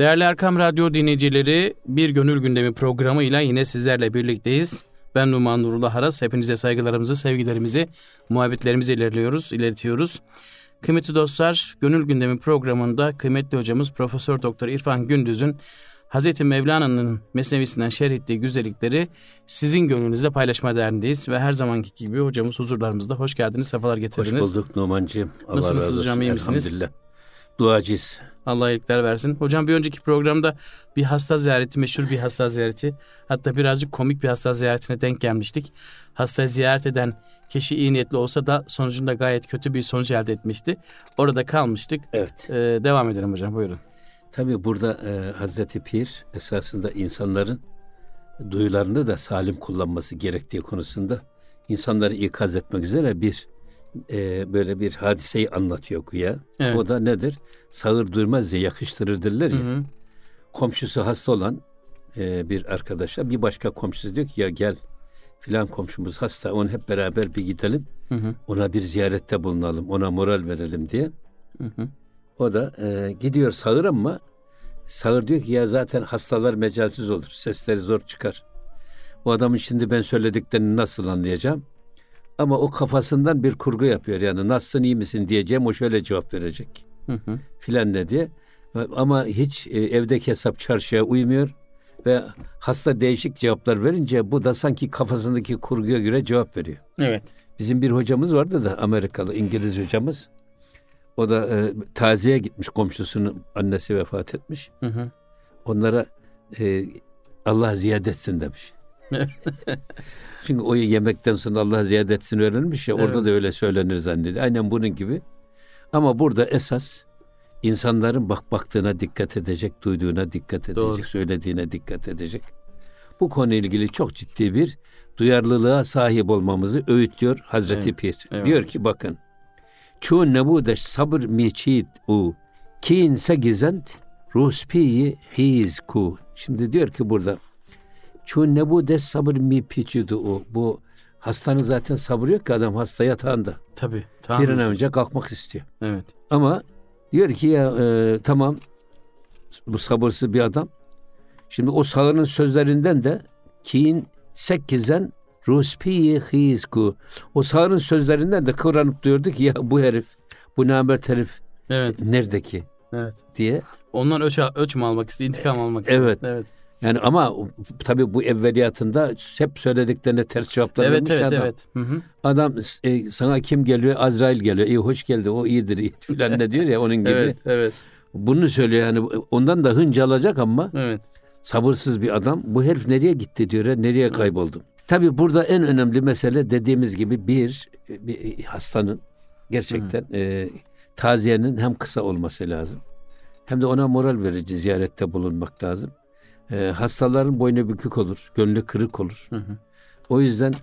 Değerli Erkam Radyo dinleyicileri, Bir Gönül Gündemi programıyla yine sizlerle birlikteyiz. Ben Numan Nurullah Aras. Hepinize saygılarımızı, sevgilerimizi, muhabbetlerimizi iletiyoruz. Kıymetli dostlar, Gönül Gündemi programında kıymetli hocamız Profesör Doktor İrfan Gündüz'ün Hazreti Mevlana'nın Mesnevisinden şerh ettiği güzellikleri sizin gönlünüzle paylaşma derdindeyiz. Ve her zamanki gibi hocamız huzurlarımızda. Hoş geldiniz, sefalar getirdiniz. Hoş bulduk Numancığım. Nasılsınız hocam, iyi misiniz? Elhamdülillah. Duacıyız. Allah iyilikler versin. Hocam bir önceki programda bir hasta ziyareti, meşhur bir hasta ziyareti, hatta birazcık komik bir hasta ziyaretine denk gelmiştik. Hastayı ziyaret eden kişi iyi niyetli olsa da sonucunda gayet kötü bir sonuç elde etmişti. Orada kalmıştık. Evet. Devam edelim hocam, buyurun. Tabii burada Hazreti Pir esasında insanların duyularını da salim kullanması gerektiği konusunda insanları ikaz etmek üzere böyle bir hadiseyi anlatıyor güya. Evet. O da nedir? Sağır duymaz diye yakıştırır derler ya. Hı hı. Komşusu hasta olan bir arkadaşa bir başka komşusu diyor ki ya gel filan komşumuz hasta, onu hep beraber bir gidelim. Hı hı. Ona bir ziyarette bulunalım, ona moral verelim diye. Hı hı. O da gidiyor sağır ama sağır diyor ki ya zaten hastalar mecalsiz olur, sesleri zor çıkar. O adamın şimdi ben söylediklerini nasıl anlayacağım? Ama o kafasından bir kurgu yapıyor. Yani nasılsın, iyi misin diyeceğim, o şöyle cevap verecek. Hı hı. Filan ne diye. Ama hiç evdeki hesap çarşıya uymuyor. Ve hasta değişik cevaplar verince bu da sanki kafasındaki kurguya göre cevap veriyor. Evet. Bizim bir hocamız vardı da Amerikalı, İngiliz hocamız. O da taziye gitmiş, komşusunun annesi vefat etmiş. Hı hı. Onlara Allah ziyade etsin demiş. Çünkü o yemekten sonra Allah ziyade etsin öğrenmiş ya, orada da öyle söylenir zannediyor. Aynen bunun gibi. Ama burada esas insanların baktığına dikkat edecek, duyduğuna dikkat edecek, doğru, söylediğine dikkat edecek. Bu konuyla ilgili çok ciddi bir duyarlılığa sahip olmamızı öğütlüyor Hazreti Pir. Evet. Diyor ki bakın. Çu nebudeş sabır miçid u kinse gizent ruspiyi hiz ku. Şimdi diyor ki burada çu nebudeş sabır miçid u. Bu hastanın zaten sabrı yok ki, adam hasta yatağında. Tabii. Bir an önce kalkmak istiyor. Evet. Ama diyor ki ya tamam, bu sabırsız bir adam. Şimdi o sağırın sözlerinden de kin sekkizen ruspiyi hizku. O sağırın sözlerinden de kıvranıp diyordu ki ya bu herif, bu namert herif, evet, nerede ki? Evet. Diye. Ondan öç mü almak istiyor, intikam almak istiyor. Evet. Evet. Yani ama tabii bu evveliyatında hep söylediklerine ters cevaplar vermiş adam. Evet. Hı hı. Adam sana kim geliyor? Azrail geliyor. İyi, hoş geldi. O iyidir. İyi filan ne diyor ya, onun gibi. Evet, evet. Bunu söylüyor yani, ondan da hınç alacak ama evet, sabırsız bir adam. Bu herif nereye gitti diyor ya, nereye kayboldu? Tabii burada en önemli mesele dediğimiz gibi bir hastanın gerçekten taziyenin hem kısa olması lazım, hem de ona moral verici ziyarette bulunmak lazım. Hastaların boynu bükük olur, gönlü kırık olur. Hı hı. O yüzden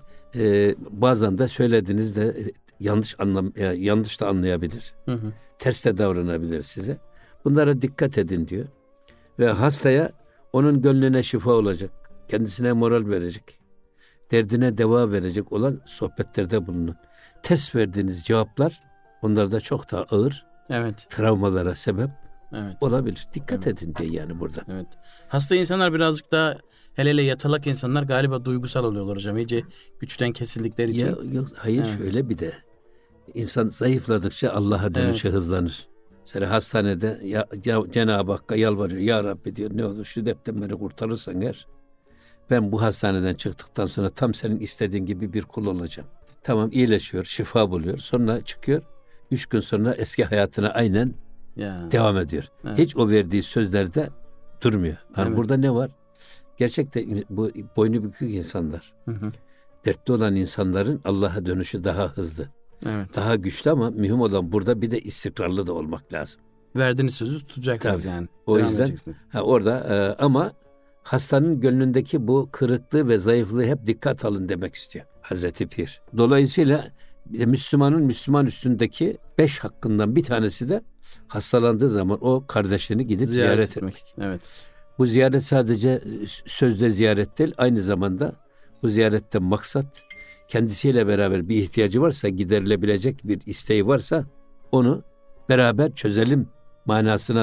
bazen de söylediğinizde yanlış da anlayabilir. Hı hı. Ters de davranabilir size. Bunlara dikkat edin diyor. Ve hastaya onun gönlüne şifa olacak, kendisine moral verecek, derdine deva verecek olan sohbetlerde bulunun. Ters verdiğiniz cevaplar onlarda çok daha ağır, evet, travmalara sebep, evet, olabilir. Dikkat edin diye yani burada. Evet. Hasta insanlar birazcık daha, hele yatalak insanlar galiba duygusal oluyorlar hocam. İyice güçten kesildikleri için. Hayır, evet, şöyle bir de insan zayıfladıkça Allah'a dönüşe, evet, hızlanır. Mesela hastanede Cenab-ı Hakk'a yalvarıyor. Ya Rabbi diyor, ne olur şu dertten beni kurtarırsan eğer, ben bu hastaneden çıktıktan sonra tam senin istediğin gibi bir kul olacağım. Tamam, iyileşiyor, şifa buluyor. Sonra çıkıyor. 3 gün sonra eski hayatına aynen devam ediyor. Evet. Hiç o verdiği sözlerde durmuyor. Yani evet, burada ne var? Gerçekten bu boynu bükük insanlar, hı hı, dertli olan insanların Allah'a dönüşü daha hızlı, evet, daha güçlü, ama mühim olan burada bir de istikrarlı da olmak lazım. Verdiğiniz sözü tutacaksınız. Tabii, yani. O yüzden orada ama hastanın gönlündeki bu kırıklığı ve zayıflığı hep dikkat alın demek istiyor Hazreti Pir. Dolayısıyla Müslüman üstündeki 5 hakkından bir tanesi de hastalandığı zaman o kardeşini gidip ziyaret etmek. Evet. Bu ziyaret sadece sözde ziyaret değil, aynı zamanda bu ziyaretten maksat kendisiyle beraber bir ihtiyacı varsa, giderilebilecek bir isteği varsa onu beraber çözelim manasınadır.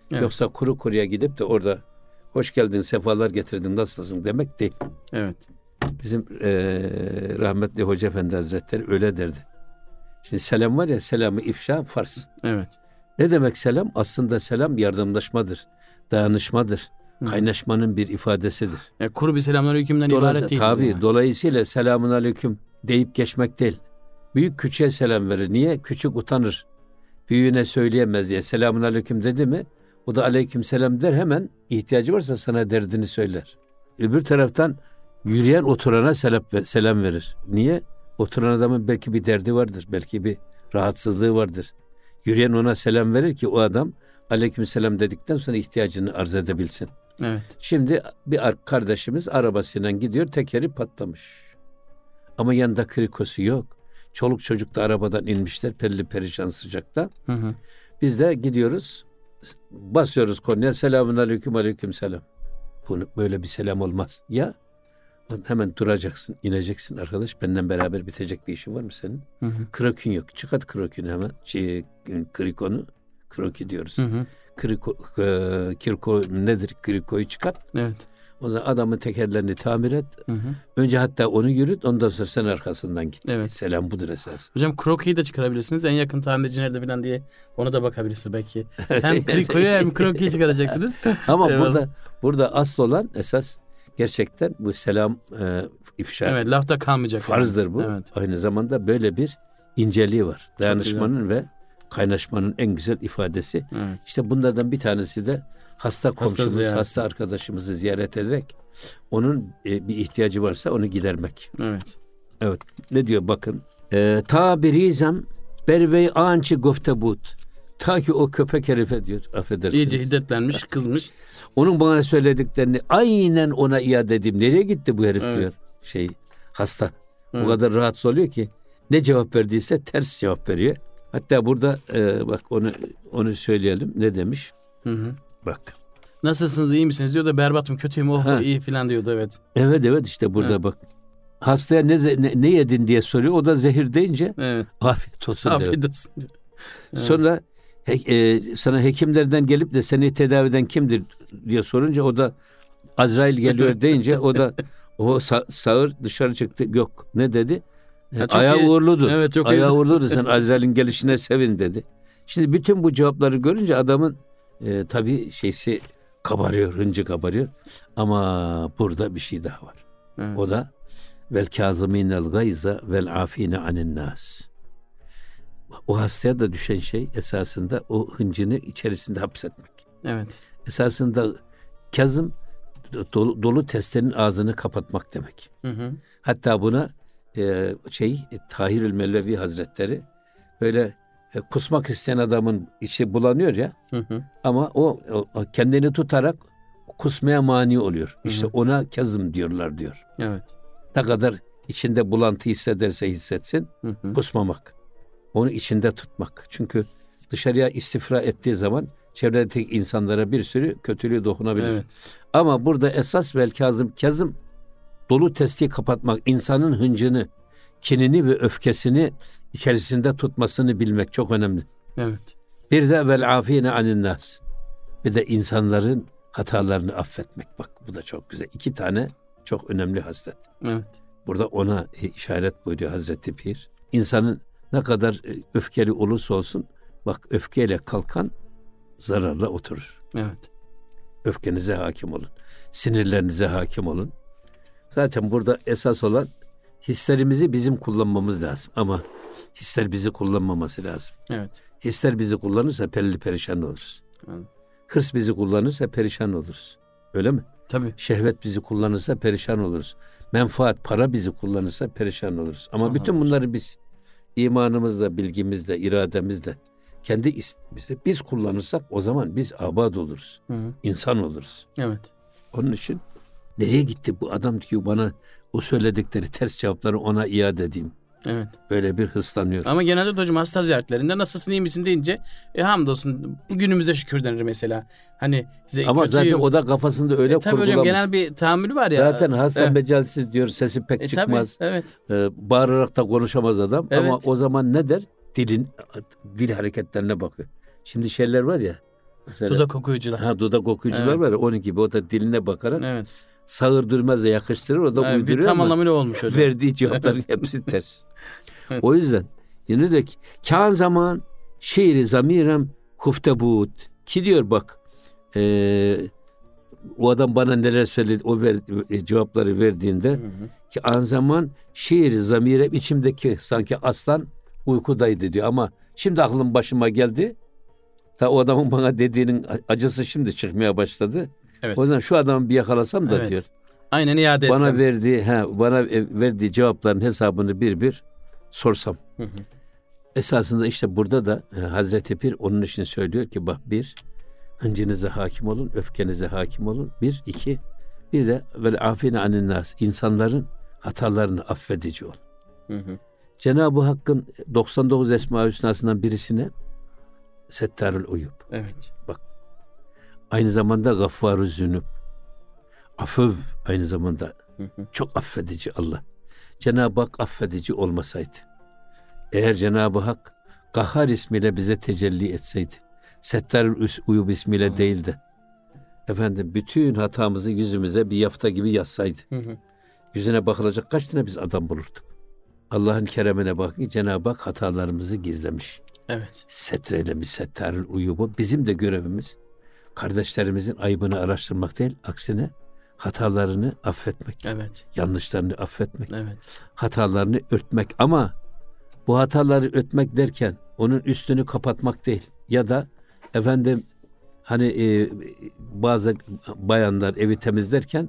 Evet. Yoksa kuru kuruya gidip de orada hoş geldin, sefalar getirdin, nasılsın demek değil. Evet. Bizim rahmetli Hoca Efendi Hazretleri öyle derdi. Şimdi selam var ya, selamı ifşa farz. Evet. Ne demek selam? Aslında selam yardımlaşmadır, dayanışmadır, kaynaşmanın bir ifadesidir. Kuru bir selamünaleykümden ibaret değil. Tabii, yani. dolayısıyla selamun aleyküm deyip geçmek değil. Büyük küçüğe selam verir. Niye? Küçük utanır. Büyüğüne söyleyemez diye. Selamun aleyküm dedi mi, o da aleyküm selam der, hemen ihtiyacı varsa sana derdini söyler. Öbür taraftan yürüyen oturana selam verir. Niye? Oturan adamın belki bir derdi vardır. Belki bir rahatsızlığı vardır. Yürüyen ona selam verir ki o adam aleyküm selam dedikten sonra ihtiyacını arz edebilsin. Evet. Şimdi bir kardeşimiz arabasıyla gidiyor, tekeri patlamış. Ama yanında krikosu yok. Çoluk çocuk da arabadan inmişler perli perişan sıcakta. Biz de gidiyoruz, basıyoruz kornaya, selamun aleyküm, aleyküm selam. Bunu, böyle bir selam olmaz. Ya hemen duracaksın, ineceksin, arkadaş benden beraber bitecek bir işin var mı senin? Krokün yok. Çıkart krokünü hemen. Krikonu. Kroki diyoruz. Kirko nedir? Krikoyu çıkart. Evet. O zaman adamın tekerlerini tamir et. Önce hatta onu yürüt, ondan sonra sen arkasından git. Evet. Selam budur esas. Hocam krokiyi de çıkarabilirsiniz. En yakın tamirci nerede falan diye ona da bakabilirsiniz belki. Hem krikoyu hem krokiyi çıkaracaksınız. Ama burada asıl olan esas gerçekten bu selam ifşa. Evet, lafta kalmayacak. Farzdır bu. Evet. Aynı zamanda böyle bir inceliği var. Dayanışmanın ve kaynaşmanın en güzel ifadesi. Evet. İşte bunlardan bir tanesi de hasta komşumuz, hasta arkadaşımızı ziyaret ederek onun bir ihtiyacı varsa onu gidermek. Evet. Evet. Ne diyor bakın. Ta birizem bervey ançı goftebut. Ta ki o köpek herife diyor. Affedersiniz. İyice hiddetlenmiş, kızmış. Onun bana söylediklerini aynen ona iade edeyim. Nereye gitti bu herif diyor. Hasta. O kadar rahatsız oluyor ki ne cevap verdiyse ters cevap veriyor. Hatta burada bak onu söyleyelim. Ne demiş? Bak. Nasılsınız, iyi misiniz diyor da berbatım, kötüyüm, iyi falan diyordu, evet. Evet işte burada bak. Hastaya ne yedin diye soruyor. O da zehir deyince afiyet olsun diyor. Afiyet olsun diyor. Evet. Sonra sana hekimlerden gelip de seni tedavi eden kimdir diye sorunca o da Azrail geliyor deyince o sağır dışarı çıktı. Yok. Ne dedi? Ayağı uğurludur. Evet, çok ayağı uğurludur. Sen Azrail'in gelişine sevin dedi. Şimdi bütün bu cevapları görünce adamın tabii kabarıyor, hıncı kabarıyor. Ama burada bir şey daha var. Evet. O da vel kâzimînel gayza vel afîne anin nâs. O hastaya da düşen şey esasında o hıncını içerisinde hapsetmek. Evet. Esasında kazım dolu testenin ağzını kapatmak demek. Hatta buna Tahirül Mevlevi Hazretleri böyle kusmak isteyen adamın içi bulanıyor ya. Ama o kendini tutarak kusmaya mani oluyor. İşte ona kazım diyorlar diyor. Evet. Ne kadar içinde bulantı hissederse hissetsin, kusmamak. Onu içinde tutmak. Çünkü dışarıya istifra ettiği zaman çevredeki insanlara bir sürü kötülüğü dokunabilir. Evet. Ama burada esas vel kazım dolu testi kapatmak, insanın hıncını, kinini ve öfkesini içerisinde tutmasını bilmek çok önemli. Evet. Bir de vel afine anin nas. Bir de insanların hatalarını affetmek. Bak bu da çok güzel. 2 tane çok önemli haslet. Evet. Burada ona işaret buyuruyor Hazreti Pir. İnsanın ne kadar öfkeli olursa olsun, bak öfkeyle kalkan zararla oturur. Evet. Öfkenize hakim olun. Sinirlerinize hakim olun. Zaten burada esas olan hislerimizi bizim kullanmamız lazım. Ama hisler bizi kullanmaması lazım. Evet. Hisler bizi kullanırsa perişan oluruz. Evet. Hırs bizi kullanırsa perişan oluruz. Öyle mi? Tabii. Şehvet bizi kullanırsa perişan oluruz. Menfaat, para bizi kullanırsa perişan oluruz. Ama bütün bunları biz imanımızla, bilgimizle, irademizle kendi biz kullanırsak o zaman biz abad oluruz. İnsan oluruz. Evet. Onun için nereye gitti bu adam diyor, bana o söyledikleri ters cevapları ona iade edeyim. Evet. Böyle bir hırslanıyor. Ama genelde hocam hasta ziyaretlerinde nasılsın, iyi misin deyince hamdolsun günümüze şükür denir mesela. Hani ama kötüyüm. Zaten o da kafasında öyle kurgulamış. Tabii hocam genel bir tahammülü var ya. Zaten hasta mecalsiz diyor, sesi pek çıkmaz. Tabii, evet. Bağırarak da konuşamaz adam. Evet. Ama o zaman ne der? Dil hareketlerine bakıyor. Şimdi şeyler var ya, Mesela, dudak okuyucular. Dudak okuyucular var ya, onun gibi o da diline bakarak Evet. sağır durmazla yakıştırır, o da uyduruyor bir tam ama anlamıyla olmuş hocam. verdiği cevapların hepsi ters. Evet. O yüzden yine de ki kâ zaman şiiri zamirem huftebut ki diyor bak o adam bana neler söyledi, o cevapları verdiğinde ki an zaman şiiri zamirem içimdeki sanki aslan uykudaydı diyor ama şimdi aklım başıma geldi. Ta o adamın bana dediğinin acısı şimdi çıkmaya başladı. Evet. O yüzden şu adamı bir yakalasam da diyor. Aynen iade etsem. Bana verdiği cevapların hesabını bir sorsam. Esasında işte burada da Hazreti Pir onun için söylüyor ki bak hıncınıza hakim olun, öfkenize hakim olun. Bir de böyle afine anin nas, insanların hatalarını affedici ol. Cenab-ı Hakk'ın 99 Esma-i Hüsna'sından birisine Settarül Uyub. Evet. Bak. Aynı zamanda Gaffarü Zünub. Aföv aynı zamanda. Çok affedici Allah. Cenab-ı Hak affedici olmasaydı, eğer Cenab-ı Hak Gahhar ismiyle bize tecelli etseydi, Settarül Uyub ismiyle değil de bütün hatamızı yüzümüze bir yafta gibi yazsaydı, yüzüne bakılacak kaç tane biz adam bulurduk. Allah'ın keremine bakın, Cenab-ı Hak hatalarımızı gizlemiş. Evet. Setrelemiş Settarül Uyub'u. Bizim de görevimiz kardeşlerimizin ayıbını araştırmak değil, aksine hatalarını affetmek. Evet. Yanlışlarını affetmek. Evet. Hatalarını örtmek ama bu hataları örtmek derken onun üstünü kapatmak değil. Ya da bazı bayanlar evi temizlerken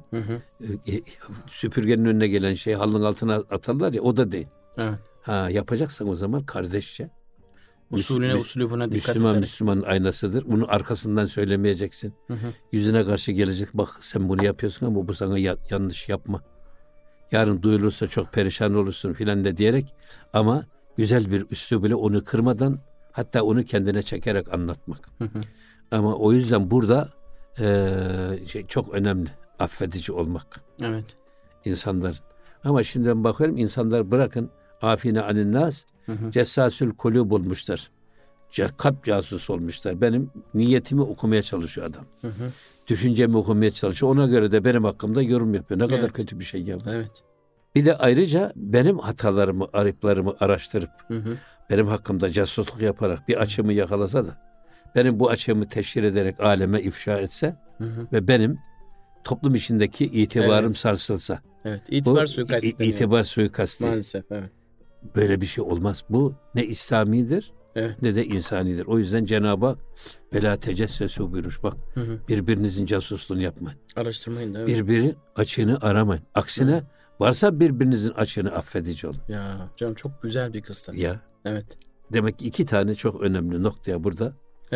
süpürgenin önüne gelen şeyi halının altına atarlar ya, o da değil. Evet. Yapacaksan o zaman kardeşçe, usulübüne dikkat ederek. Müslümanın aynasıdır. Bunu arkasından söylemeyeceksin. Yüzüne karşı gelecek, bak sen bunu yapıyorsun ama bu sana yanlış, yapma. Yarın duyulursa çok perişan olursun filan de diyerek, ama güzel bir üslubuyla onu kırmadan, hatta onu kendine çekerek anlatmak. Ama o yüzden burada çok önemli affedici olmak. Evet. İnsanlar. Ama şimdiden bakıyorum, insanlar bırakın afine anin nas, cessasül kulub olmuşlar. Kalp casus olmuşlar. Benim niyetimi okumaya çalışıyor adam. Düşüncemi okumaya çalışıyor. Ona göre de benim hakkımda yorum yapıyor. Ne kadar kötü bir şey ya. Evet. Bir de ayrıca benim hatalarımı, ayıplarımı araştırıp benim hakkımda casusluk yaparak bir açığımı yakalasa da, benim bu açığımı teşhir ederek aleme ifşa etse ve benim toplum içindeki itibarım sarsılsa. Evet. İtibar suikastı. İtibar suikastı. Maalesef. Evet. Böyle bir şey olmaz. Bu ne İslamidir, ne de insanidir. O yüzden Cenab-ı Hak velâ tecessesu buyurmuş. Bak, birbirinizin casusluğunu yapmayın. Araştırmayın da. Evet. Birbiri açığını aramayın. Aksine varsa birbirinizin açığını affedici olun. Ya canım, çok güzel bir kıstas. Ya. Evet. Demek ki 2 tane çok önemli noktaya burada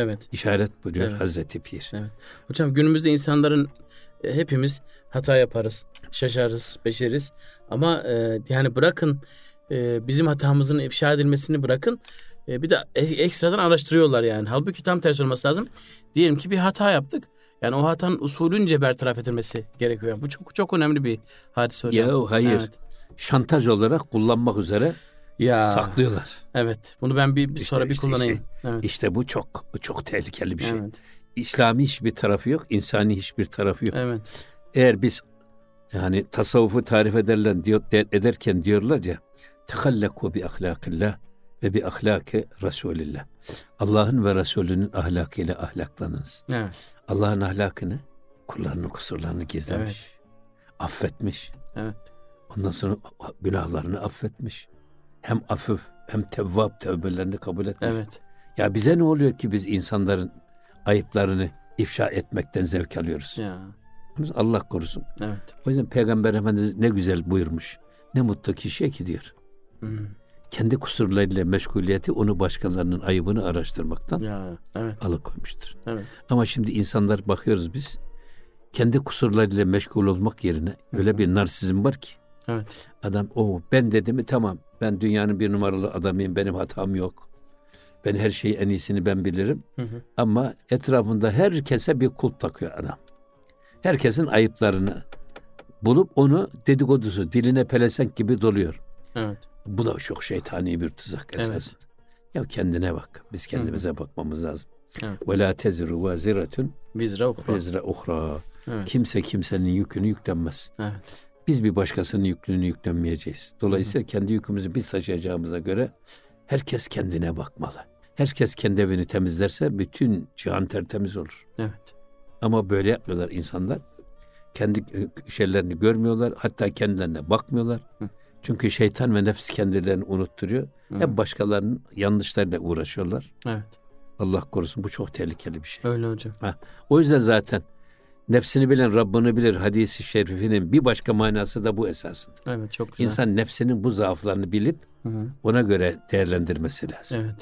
işaret buyuruyor Hazreti Pir. Evet. Hocam, günümüzde insanların hepimiz hata yaparız, şaşarız, beşeriz. Ama yani bırakın bizim hatamızın ifşa edilmesini bırakın. Bir de ekstradan araştırıyorlar yani. Halbuki tam tersi olması lazım. Diyelim ki bir hata yaptık. Yani o hatanın usulünce bertaraf edilmesi gerekiyor. Yani bu çok çok önemli bir hadise hocam. Ya hayır. Evet. Şantaj olarak kullanmak üzere saklıyorlar. Evet. Bunu ben bir kullanayım. Evet. İşte bu çok tehlikeli bir şey. Evet. İslami hiçbir tarafı yok, insani hiçbir tarafı yok. Evet. Eğer biz yani tasavvufu tarif ederken diyorlar ya, tehallaku bi ahlakillah ve bi ahlaki Resulillah. Allah'ın ve Resulünün ahlakıyla ahlaklanınız. Evet. Allah'ın ahlakını, kullarının kusurlarını gizlemiş. Evet. Affetmiş. Evet. Ondan sonra günahlarını affetmiş. Hem afif hem tevvab, tevbelerini kabul etmiş. Evet. Ya bize ne oluyor ki biz insanların ayıplarını ifşa etmekten zevk alıyoruz? Ya. Allah korusun. Evet. O yüzden Peygamber Efendimiz ne güzel buyurmuş. Ne mutlu kişiye ki diyor. Kendi kusurlarıyla meşguliyeti onu başkalarının ayıbını araştırmaktan alıkoymuştur. Evet. Ama şimdi insanlar bakıyoruz biz, kendi kusurlarıyla meşgul olmak yerine öyle bir narsizm var ki. Evet. Adam ben dedi mi tamam, ben dünyanın bir numaralı adamıyım, benim hatam yok. Ben her şeyi en iyisini ben bilirim. Ama etrafında herkese bir kulp takıyor adam. Herkesin ayıplarını bulup onu dedikodusu diline pelesenk gibi doluyor. Evet. Bu da çok şeytani bir tuzak esas. Evet. Ya kendine bak. Biz kendimize bakmamız lazım. Evet. Ve la teziru vaziretun Vizra uhra. Evet. Kimse kimsenin yükünü yüklenmez. Evet. Biz bir başkasının yükünü yüklenmeyeceğiz. Dolayısıyla kendi yükümüzü biz taşıyacağımıza göre herkes kendine bakmalı. Herkes kendi evini temizlerse bütün cihan tertemiz olur. Evet. Ama böyle yapmıyorlar insanlar. Kendi şeylerini görmüyorlar. Hatta kendilerine bakmıyorlar. Çünkü şeytan ve nefs kendilerini unutturuyor. Hep başkalarının yanlışlarıyla uğraşıyorlar. Evet. Allah korusun, bu çok tehlikeli bir şey. Öyle hocam. O yüzden zaten nefsini bilen Rabbini bilir hadisi şerifinin bir başka manası da bu esasında. Evet, çok güzel. İnsan nefsinin bu zaaflarını bilip ona göre değerlendirmesi lazım. Evet.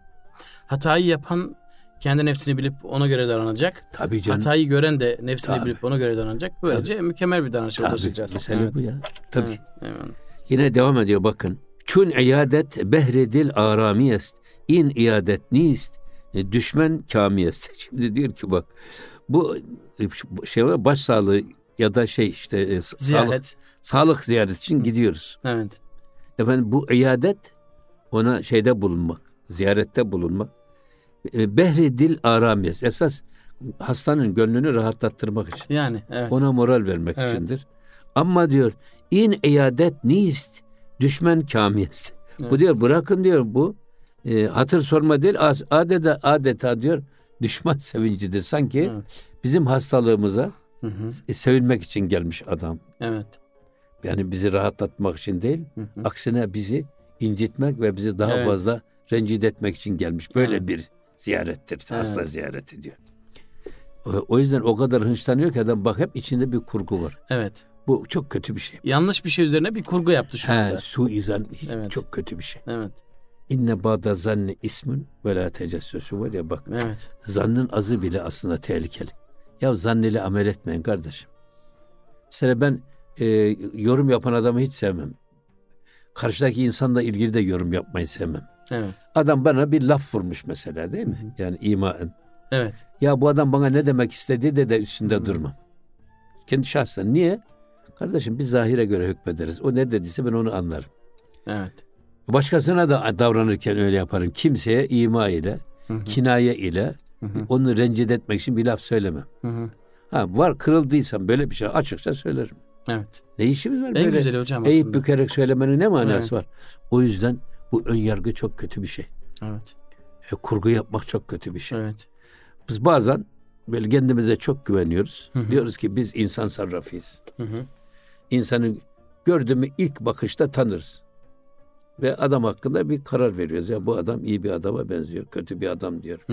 Hatayı yapan kendi nefsini bilip ona göre davranacak. Tabii canım. Hatayı gören de nefsini Tabii. bilip ona göre davranacak. Böylece mükemmel bir davranışa ulaşacağız. Mesele bu ya. Tabii. Evet. Evet. Yine devam ediyor bakın. Çün iyadet behredil aramiyest. İn iyadet nist. Düşmen kamiyest. Şimdi diyor ki bak, bu şey var, baş sağlığı ya da işte Ziyaret. sağlık ziyareti için gidiyoruz. Evet. Efendim bu iyadet, ona şeyde bulunmak, ziyarette bulunmak. Behredil aramiyest. Esas hastanın gönlünü rahatlattırmak için. Yani evet. Ona moral vermek içindir. Ama diyor in iyadet nist. Düşmen kamiyest. Evet. Bu diyor bırakın diyor bu hatır sorma değil, adeta diyor düşman sevincidir. Sanki bizim hastalığımıza sevinmek için gelmiş adam. Evet. Yani bizi rahatlatmak için değil, aksine bizi incitmek ve bizi daha fazla rencide etmek için gelmiş. Böyle bir ziyarettir. Hasta ziyareti diyor. O yüzden o kadar hınçlanıyor ki adam, bak hep içinde bir kurgu var. Evet. Bu çok kötü bir şey. Yanlış bir şey üzerine bir kurgu yaptı şu anda. Suizan çok kötü bir şey. Evet. İnne ba'da zanni ismun ve la tecessüsü var ya bak. Evet. Zannın azı bile aslında tehlikeli. Ya zann ile amel etmeyin kardeşim. Mesela ben yorum yapan adamı hiç sevmem. Karşıdaki insanla ilgili de yorum yapmayı sevmem. Evet. Adam bana bir laf vurmuş mesela, değil mi? Yani imaen. Evet. Ya bu adam bana ne demek istedi de üstünde durmam. Kendi şahsen. Niye? Kardeşim biz zahire göre hükmederiz. O ne dediyse ben onu anlarım. Evet. Başkasına da davranırken öyle yaparım. Kimseye ima ile, kinaye ile onu rencide etmek için bir laf söylemem. Var kırıldıysam böyle bir şey açıkça söylerim. Evet. Ne işimiz var en böyle? güzeli hocam eğip aslında. bükerek söylemenin ne manası var? O yüzden bu ön yargı çok kötü bir şey. Evet. Kurgu yapmak çok kötü bir şey. Evet. Biz bazen böyle kendimize çok güveniyoruz. Diyoruz ki biz insan sarrafıyız. İnsanı gördüğümü ilk bakışta tanırız. Ve adam hakkında bir karar veriyoruz. Ya bu adam iyi bir adama benziyor, kötü bir adam diyor.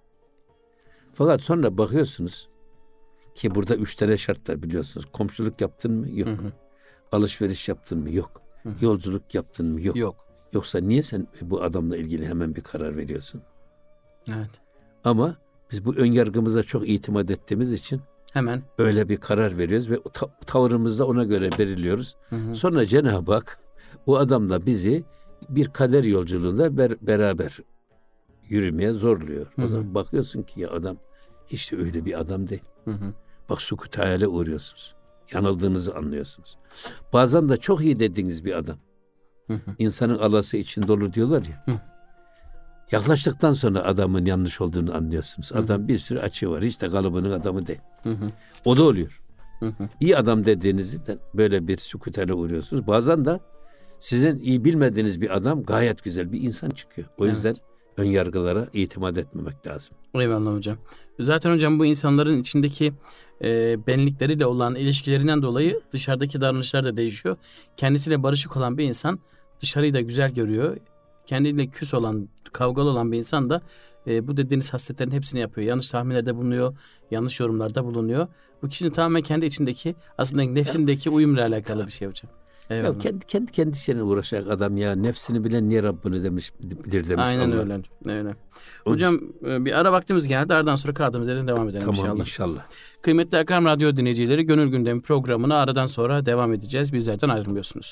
Fakat sonra bakıyorsunuz ki burada 3 tane şart var biliyorsunuz. Komşuluk yaptın mı? Yok. Alışveriş yaptın mı? Yok. Yolculuk yaptın mı? Yok. Yok. Yoksa niye sen bu adamla ilgili hemen bir karar veriyorsun? Evet. Ama biz bu ön yargımıza çok itimat ettiğimiz için hemen öyle bir karar veriyoruz ve tavrımızda ona göre belirliyoruz. Sonra Cenab-ı Hak o adamla bizi bir kader yolculuğunda beraber yürümeye zorluyor. O zaman bakıyorsun ki ya adam hiç de öyle bir adam değil. Bak sukut hayale uğruyorsunuz. Yanıldığınızı anlıyorsunuz. Bazen de çok iyi dediğiniz bir adam. İnsanın alası için dolu diyorlar ya. Yaklaştıktan sonra adamın yanlış olduğunu anlıyorsunuz. Adam bir sürü açığı var. Hiç de kalıbının adamı değil. O da oluyor. İyi adam dediğinizde de böyle bir sükutele uğruyorsunuz. Bazen de sizin iyi bilmediğiniz bir adam gayet güzel bir insan çıkıyor. O yüzden ön yargılara itimat etmemek lazım. Eyvallah hocam. Zaten hocam bu insanların içindeki benlikleriyle olan ilişkilerinden dolayı dışarıdaki davranışlar da değişiyor. Kendisiyle barışık olan bir insan dışarıyı da güzel görüyor. Kendiyle küs olan, kavgalı olan bir insan da bu dediğiniz hasletlerin hepsini yapıyor. Yanlış tahminlerde bulunuyor, yanlış yorumlarda bulunuyor. Bu kişinin tamamen kendi içindeki, aslında nefsindeki uyumla alakalı bir şey hocam. Ya kendi kendisine uğraşacak adam ya, nefsini bilen niye Rabbini bilir demiş. Aynen Allah. Öyle. Hocam bir ara vaktimiz geldi. Aradan sonra kaldığımız yerden devam edelim inşallah. Tamam inşallah. Kıymetli Erkam Radyo dinleyicileri, Gönül Gündemi programına aradan sonra devam edeceğiz. Bizlerden ayrılmıyorsunuz.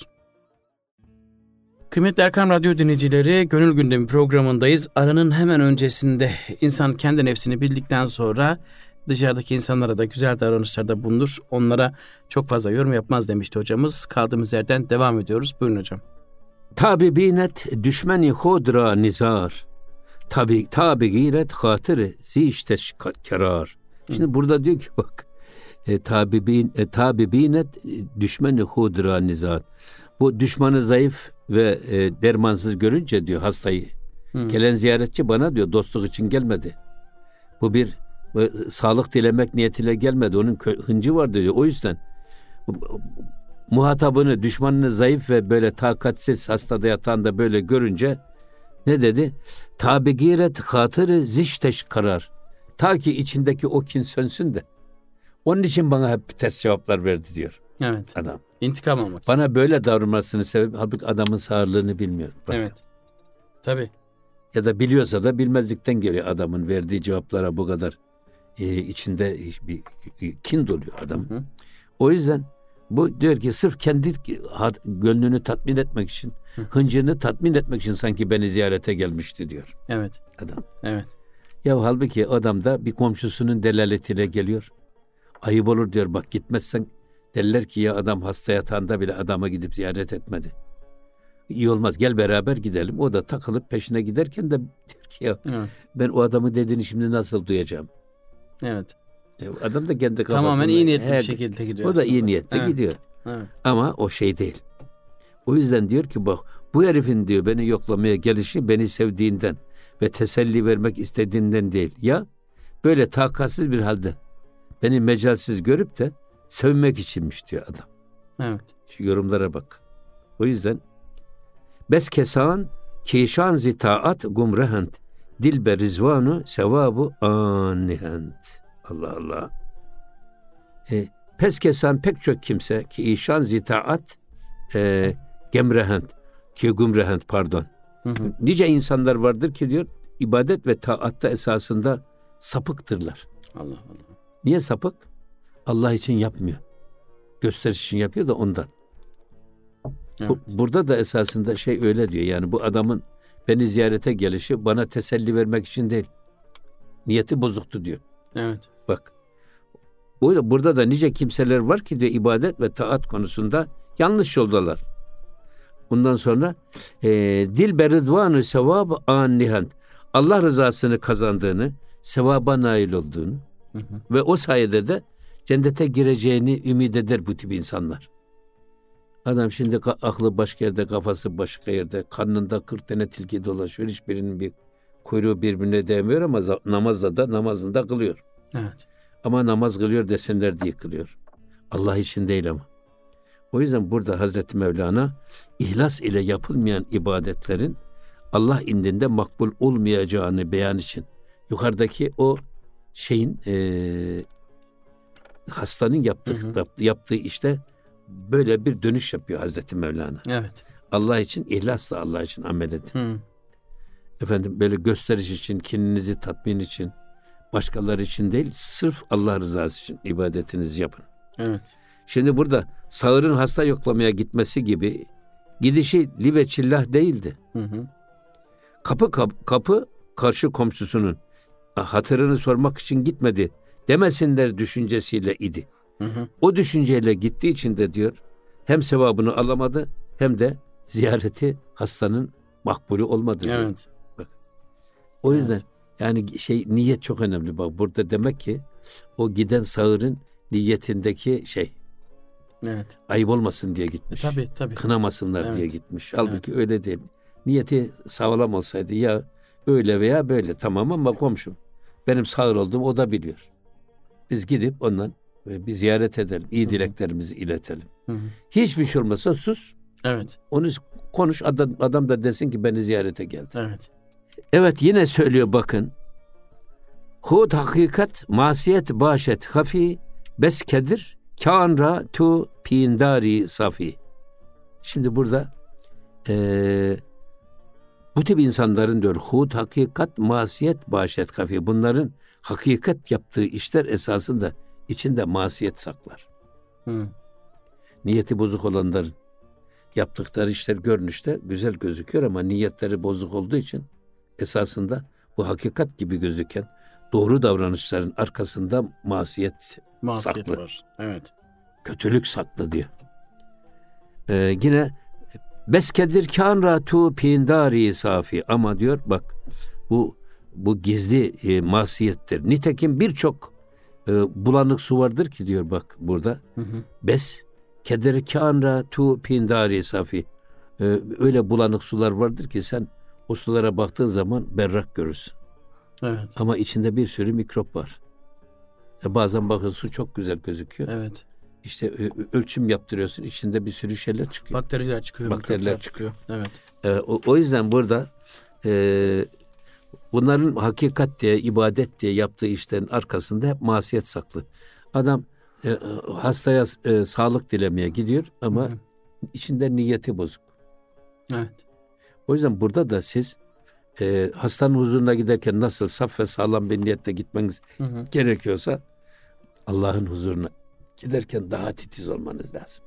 Kıymetli Erkam Radyo dinleyicileri, Gönül Gündemi programındayız. Aranın hemen öncesinde insan kendi nefsini bildikten sonra dışarıdaki insanlara da güzel davranışlarda bulunur. Onlara çok fazla yorum yapmaz demişti hocamız. Kaldığımız yerden devam ediyoruz. Buyurun hocam. Tabi binet düşmeni hudra nizar. tabi giret hatırı zişteş kerar. Şimdi burada diyor ki bak tabibinet düşmeni hudra nizat. Bu düşmanı zayıf ve dermansız görünce diyor hastayı. Gelen ziyaretçi bana diyor dostluk için gelmedi. Bu bir sağlık dilemek niyetiyle gelmedi. Onun hıncı vardı diyor. O yüzden muhatabını, düşmanını zayıf ve böyle takatsiz hastada yatağında böyle görünce ne dedi? Tabi giret hatırı zişteş karar. Ta ki içindeki o kin sönsün de. Onun için bana hep ters cevaplar verdi diyor. Evet. Adam. İntikam almak. Bana böyle davranmasının sebebi halbuki adamın sağırlığını bilmiyor. Bak. Evet. Tabii. Ya da biliyorsa da bilmezlikten geliyor adamın verdiği cevaplara bu kadar içinde bir kin doluyor adam. Hı. O yüzden bu diyor ki sırf kendi gönlünü tatmin etmek için, hıncını tatmin etmek için sanki beni ziyarete gelmişti diyor. Evet. Adam. Evet. Ya halbuki adam da bir komşusunun delaletiyle geliyor. Ayıp olur diyor bak gitmezsen derler ki ya adam hasta yatağında bile adama gidip ziyaret etmedi. İyi olmaz gel beraber gidelim. O da takılıp peşine giderken de diyor ki ya ben o adamın dediğini şimdi nasıl duyacağım? Evet. Adam da kendi kafasında. Tamamen iyi niyetli bir şekilde gidiyor. O da iyi niyetli gidiyor. Evet. Ama o şey değil. O yüzden diyor ki bak bu herifin diyor beni yoklamaya gelişi beni sevdiğinden ve teselli vermek istediğinden değil. Ya böyle takatsiz bir halde beni mecalsiz görüp de sevmek içinmiş diyor adam. Evet. Şu yorumlara bak. O yüzden bes kesan kişan zitaat gumrehent dilbe rizvanu sevabu anihent. Allah Allah. Pes kesan pek çok kimse ki işan zitaat gemrehent ki gumrehent pardon. Nice insanlar vardır ki diyor ibadet ve taatta esasında sapıktırlar. Allah Allah. Niye sapık? Allah için yapmıyor. Gösteriş için yapıyor da ondan. Evet. Burada da esasında şey öyle diyor. Yani bu adamın beni ziyarete gelişi bana teselli vermek için değil. Niyeti bozuktu diyor. Evet. Bak. Burada da nice kimseler var ki diyor ibadet ve taat konusunda yanlış yoldalar. Bundan sonra dil beridvanu sevab an nihant. Allah rızasını kazandığını, sevaba nail olduğunu ve o sayede de cennete gireceğini ümit eder bu tip insanlar. Adam şimdi aklı başka yerde, kafası başka yerde, karnında 40 tane tilki dolaşıyor. Hiçbirinin bir kuyruğu birbirine değmiyor ama namazında kılıyor. Evet. Ama namaz kılıyor desinler diye kılıyor. Allah için değil ama. O yüzden burada Hazreti Mevlana ihlas ile yapılmayan ibadetlerin Allah indinde makbul olmayacağını beyan için yukarıdaki o şeyin hastanın yaptığı işte böyle bir dönüş yapıyor Hazreti Mevlana. Evet. Allah için ihlasla Allah için amel edin. Efendim böyle gösteriş için, kendinizi tatmin için, başkaları için değil, sırf Allah rızası için ibadetinizi yapın. Evet. Şimdi burada sağırın hasta yoklamaya gitmesi gibi gidişi li ve çillah değildi. Kapı karşı komşusunun hatırını sormak için gitmedi demesinler düşüncesiyle idi. O düşünceyle gittiği için de diyor hem sevabını alamadı hem de ziyareti hastanın makbulü olmadı diyor. Evet. Bak. O yüzden yani niyet çok önemli. Bak burada demek ki o giden sağırın niyetindeki evet. ayıp olmasın diye gitmiş. Tabii. Kınamasınlar diye gitmiş. Halbuki öyle değil. Niyeti sağlam olsaydı ya öyle veya böyle tamam ama komşum benim sağır olduğumu o da biliyor. Biz gidip ondan bir ziyaret edelim. İyi dileklerimizi iletelim. Hiçbir şey olmasa sus. Evet. Onu konuş adam da desin ki beni ziyarete geldi. Evet. Evet yine söylüyor bakın. Hud hakikat masiyet başet hafi beskedir kânra tu pindari safi. Şimdi burada bu tip insanların diyor hud hakikat masiyet başet hafi. Bunların hakikat yaptığı işler esasında içinde masiyet saklar. Niyeti bozuk olanların yaptıkları işler görünüşte güzel gözüküyor ama niyetleri bozuk olduğu için esasında bu hakikat gibi gözüken doğru davranışların arkasında masiyet saklı. Var. Evet. Kötülük saklı diyor. Yine beskedir kânra tu pindari safi ama diyor bak Bu gizli masiyettir. Nitekim birçok bulanık su vardır ki diyor bak burada. Bes kederi kânra tu pindari safi. Öyle bulanık sular vardır ki sen o sulara baktığın zaman berrak görürsün. Evet. Ama içinde bir sürü mikrop var. Bazen bakıyorsun su çok güzel gözüküyor. Evet. İşte ölçüm yaptırıyorsun, içinde bir sürü şeyler çıkıyor. Bakteriler çıkıyor. Bakteriler çıkıyor. Evet. O yüzden burada bunların hakikat diye, ibadet diye yaptığı işlerin arkasında hep masiyet saklı. Adam hastaya sağlık dilemeye gidiyor ama içinde niyeti bozuk. Evet. O yüzden burada da siz hastanın huzuruna giderken nasıl saf ve sağlam bir niyetle gitmeniz gerekiyorsa Allah'ın huzuruna giderken daha titiz olmanız lazım.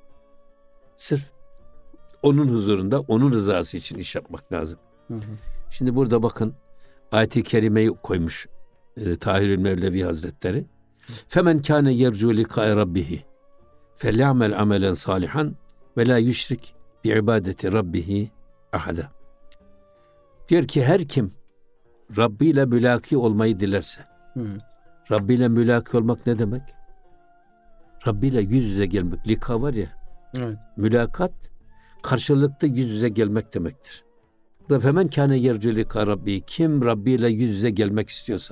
Sırf onun huzurunda, onun rızası için iş yapmak lazım. Şimdi burada bakın ayet-i kerimeyi koymuş Tahirül Mevlevi Hazretleri. Femen kâne yercu likâe rabbihi fely'amel amelen salihan ve la yüşrik bi ibadeti rabbihi ahada. Diyor ki her kim Rabbi ile mülaki olmayı dilerse. Rabbi ile mülaki olmak ne demek? Rabbi ile yüz yüze gelmek. Lika var ya. Evet. Mülakat karşılıklı yüz yüze gelmek demektir. Burada femen kâne yercu lika Rabbi. Kim Rabbi ile yüz yüze gelmek istiyorsa,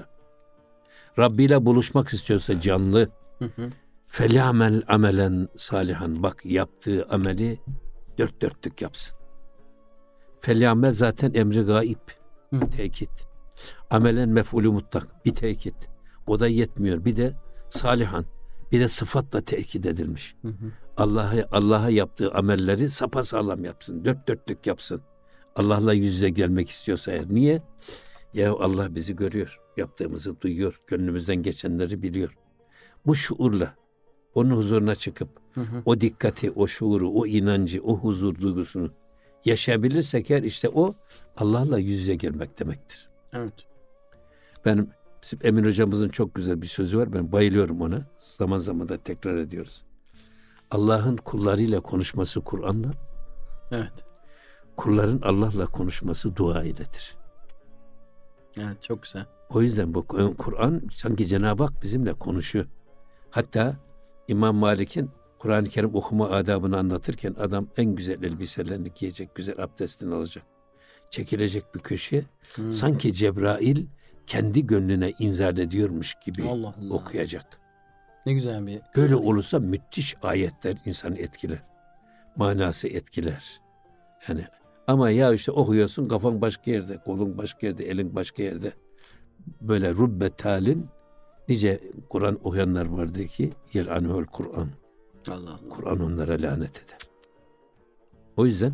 Rabbi ile buluşmak istiyorsa canlı, fely'amel amelen salihan. Bak yaptığı ameli dört dörtlük yapsın. Fely'amel zaten emri gaib. Tekit. Amelen mef'ulü mutlak. Bir tekit. O da yetmiyor. Bir de salihan. Bir de sıfatla tekit edilmiş. Allah'a yaptığı amelleri sapasağlam yapsın. Dört dörtlük yapsın. Allah'la yüz yüze gelmek istiyorsa eğer. Niye? Ya Allah bizi görüyor. Yaptığımızı duyuyor. Gönlümüzden geçenleri biliyor. Bu şuurla onun huzuruna çıkıp o dikkati, o şuuru, o inancı, o huzur duygusunu yaşayabilirsek eğer işte o Allah'la yüz yüze gelmek demektir. Evet. Benim Emin hocamızın çok güzel bir sözü var. Ben bayılıyorum ona. Zaman zaman da tekrar ediyoruz. Allah'ın kullarıyla konuşması Kur'an'la. Evet. Kulların Allah'la konuşması dua iledir. Evet, çok güzel. O yüzden bu Kur'an sanki Cenab-ı Hak bizimle konuşuyor. Hatta İmam Malik'in Kur'an-ı Kerim okuma adabını anlatırken adam en güzel elbiselerini giyecek, güzel abdestini alacak. Çekilecek bir köşeye. Sanki Cebrail kendi gönlüne inzal ediyormuş gibi Allah Allah. okuyacak. Ne güzel bir... Böyle olursa müthiş ayetler insanı etkiler. Manası etkiler. Yani ama ya işte okuyorsun kafan başka yerde, kolun başka yerde, elin başka yerde. Böyle rubbetalin nice Kur'an okuyanlar vardı ki yel'anhul Kur'an. Allah Allah. Kur'an onlara lanet eder. O yüzden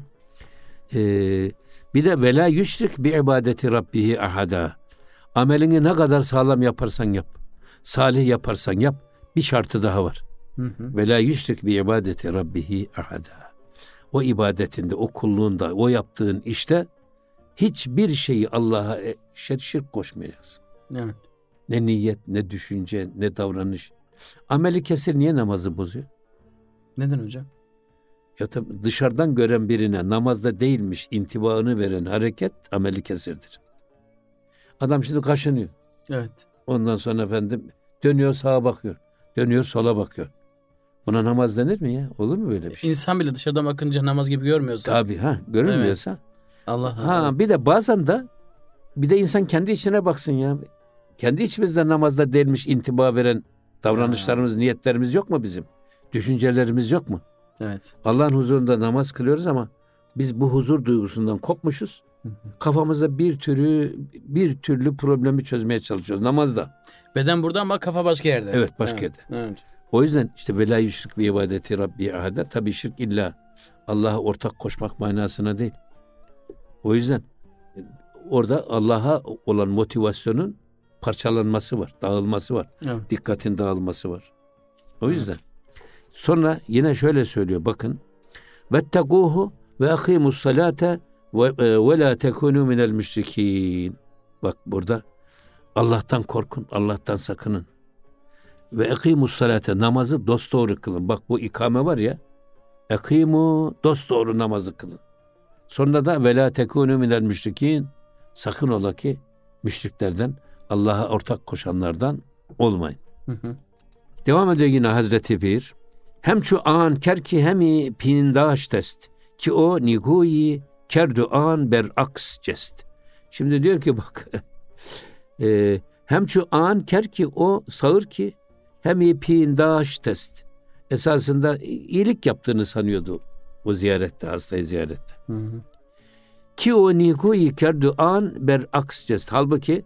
bir de vela yüşrik bi ibadeti rabbihi ahada. Amelini ne kadar sağlam yaparsan yap, salih yaparsan yap, bir şartı daha var. Vela yüşrik bi ibadeti rabbihi ahada. O ibadetinde, o kulluğunda, o yaptığın işte hiçbir şeyi Allah'a şirk koşmayacaksın. Evet. Ne niyet, ne düşünce, ne davranış. Ameli kesir niye namazı bozuyor? Neden hocam? Ya tabii dışarıdan gören birine namazda değilmiş intibaını veren hareket ameli kesirdir. Adam şimdi kaşınıyor. Evet. Ondan sonra efendim dönüyor sağa bakıyor. Dönüyor sola bakıyor. Buna namaz denir mi ya? Olur mu böyle bir şey? İnsan bile dışarıdan bakınca namaz gibi görmüyorsa. Tabii görünmüyorsa. Evet. Allah. Bir de bazen de bir de insan kendi içine baksın ya. Kendi içimizde namazda değilmiş intiba veren davranışlarımız, niyetlerimiz yok mu bizim? Düşüncelerimiz yok mu? Evet. Allah'ın huzurunda namaz kılıyoruz ama biz bu huzur duygusundan kopmuşuz. Kafamızda bir türlü problemi çözmeye çalışıyoruz namazda. Beden burada ama kafa başka yerde. Evet, başka yerde. Evet. O yüzden işte vela yüşrik bi ibadeti rabbi ahada. Tabii şirk illa Allah'a ortak koşmak manasına değil. O yüzden orada Allah'a olan motivasyonun parçalanması var, dağılması var. Evet. Dikkatin dağılması var. O yüzden. Sonra yine şöyle söylüyor bakın. Vettekuhu ve akimus salate ve la tekunu minel müşrikin. Bak burada Allah'tan korkun, Allah'tan sakının. Ve ekimus salate, namazı dosdoğru kılın. Bak bu ikame var ya. Ekimu, dosdoğru namazı kılın. Sonra da ve la tekunu minel müşrikin. Sakın ola ki müşriklerden, Allah'a ortak koşanlardan olmayın. Devam ediyor yine Hazreti Pir. Hem çu an kerki hemi pindaş test ki o niguyi kerdu an ber aks jest. Şimdi diyor ki bak hem şu an ker ki o sağır ki hem pindaş test. Esasında iyilik yaptığını sanıyordu o ziyarette, hastayı ziyarette. Ki o nikuyi kerdu an ber aks jest. Halbuki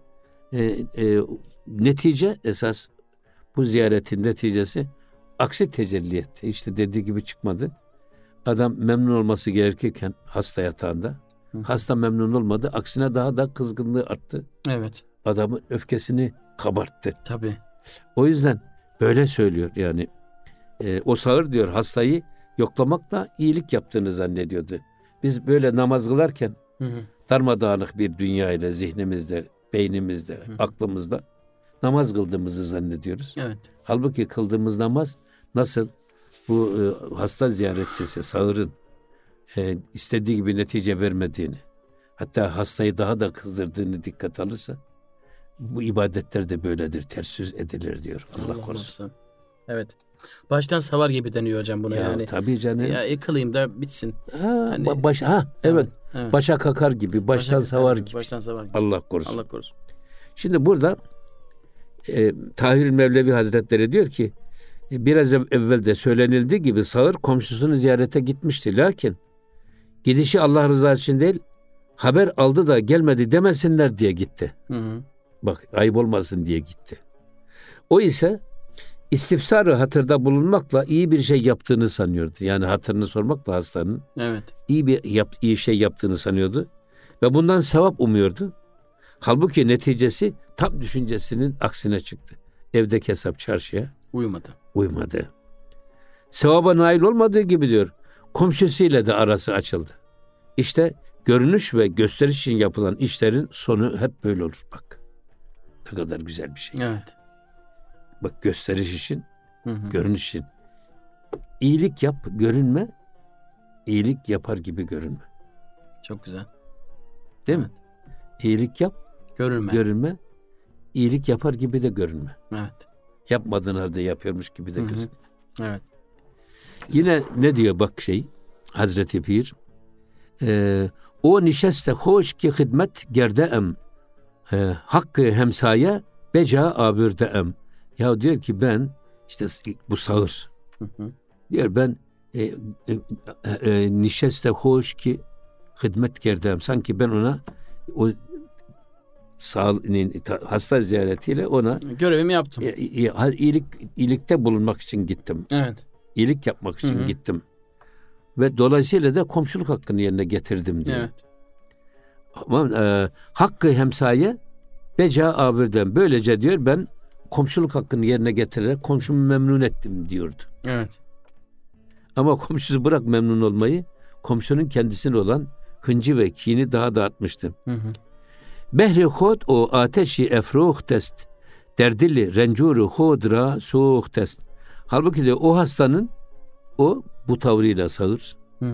netice esas bu ziyaretin neticesi aksi tecelli etti. İşte dediği gibi çıkmadı. Adam memnun olması gerekirken hasta yatağında. Hasta memnun olmadı. Aksine daha da kızgınlığı arttı. Evet. Adamın öfkesini kabarttı. Tabii. O yüzden böyle söylüyor yani. O sağır diyor hastayı yoklamakla iyilik yaptığını zannediyordu. Biz böyle namaz kılarken darmadağınık bir dünya ile zihnimizde, beynimizde, aklımızda namaz kıldığımızı zannediyoruz. Evet. Halbuki kıldığımız namaz nasıl bu hasta ziyaretçisi sağırın istediği gibi netice vermediğini, hatta hastayı daha da kızdırdığını dikkat alırsa bu ibadetler de böyledir, ters yüz edilir diyor. Allah korusun. Evet. Baştan savar gibi deniyor hocam buna yani. Tabii canım. Ya kılayım da bitsin. Evet. Başa kakar gibi, baştan savar gibi. Baştan savar gibi. Allah korusun. Allah korusun. Şimdi burada Tahir Mevlevi Hazretleri diyor ki biraz evvel de söylenildiği gibi sağır komşusunu ziyarete gitmişti. Lakin gidişi Allah rızası için değil, haber aldı da gelmedi demesinler diye gitti. Bak ayıp olmasın diye gitti. O ise istifsar-ı hatırda bulunmakla iyi bir şey yaptığını sanıyordu. Yani hatırını sormakla hastanın iyi şey yaptığını sanıyordu. Ve bundan sevap umuyordu. Halbuki neticesi tam düşüncesinin aksine çıktı. Evdeki hesap çarşıya uymadı. Sevaba nail olmadığı gibi diyor, komşusuyla da arası açıldı. İşte görünüş ve gösteriş için yapılan işlerin sonu hep böyle olur bak. Ne kadar güzel bir şey. Evet. Bak gösteriş için, görünüş için. İyilik yap, görünme. İyilik yapar gibi görünme. Çok güzel. Değil mi? İyilik yap, görünme. İyilik yapar gibi de görünme. Evet. Yapmadığın halde yapıyormuş gibi de gözükme. Evet. Yine ne diyor bak Hazreti Pir. O nişeste hoş ki hizmet gerdeem. Hakkı hemsaye beca abürdeem. Ya diyor ki ben işte bu sağır. Diyor ben nişeste hoş ki hizmet gerdeem. Sanki ben ona o hasta ziyaretiyle ona görevimi yaptım. İyilikte bulunmak için gittim. Evet. İyilik yapmak için gittim. Ve dolayısıyla da komşuluk hakkını yerine getirdim diyor. Evet. Ama hakkı hemsaye beca abirden. Böylece diyor ben komşuluk hakkını yerine getirerek komşumu memnun ettim diyordu. Evet. Ama komşusu bırak memnun olmayı, komşunun kendisine olan hıncı ve kini daha da artmıştı. Behri khod o ateşi efruh test. Derdili rencuru hodra soğuk test. Halbuki de o hastanın bu tavrıyla sağır.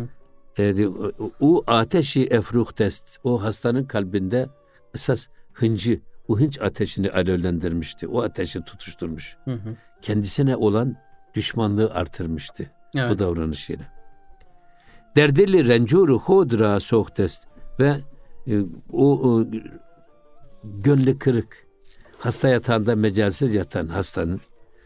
O ateşi efruh test. O hastanın kalbinde esas hıncı, o hınç ateşini alevlendirmişti. O ateşi tutuşturmuş. Kendisine olan düşmanlığı artırmıştı. Evet. Bu davranışıyla. Derdili rencuru hodra soğuk test. Ve o gönlü kırık, hasta yatağında mecalsiz yatan hastanın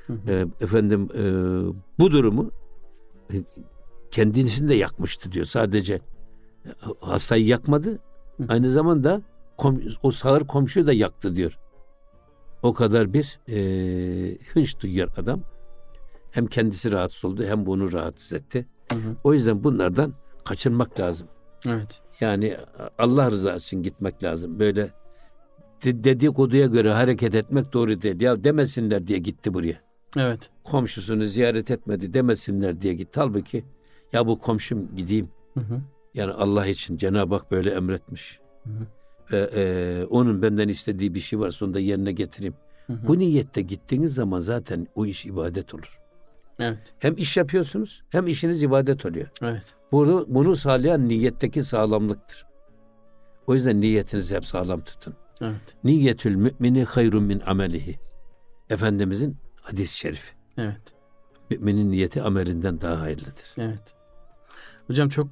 bu durumu kendisini de yakmıştı diyor. Sadece hastayı yakmadı, aynı zamanda o sağır komşuyu da yaktı diyor. O kadar bir hınç duyuyor adam. Hem kendisi rahatsız oldu hem bunu rahatsız etti. O yüzden bunlardan kaçınmak lazım. Evet. Yani Allah rızası için gitmek lazım. Böyle dedikoduya göre hareket etmek doğru değil. Ya demesinler diye gitti buraya. Evet. Komşusunu ziyaret etmedi demesinler diye gitti. Halbuki ya bu komşum gideyim. Yani Allah için Cenab-ı Hak böyle emretmiş. Onun benden istediği bir şey varsa onu da yerine getireyim. Bu niyette gittiğiniz zaman zaten o iş ibadet olur. Evet. Hem iş yapıyorsunuz hem işiniz ibadet oluyor. Evet. Bunu sağlayan niyetteki sağlamlıktır. O yüzden niyetinizi hep sağlam tutun. Evet. Niyetül mümini hayrun min amelihi. Efendimizin hadis-i şerifi. Evet. Müminin niyeti amelinden daha hayırlıdır. Evet. Hocam çok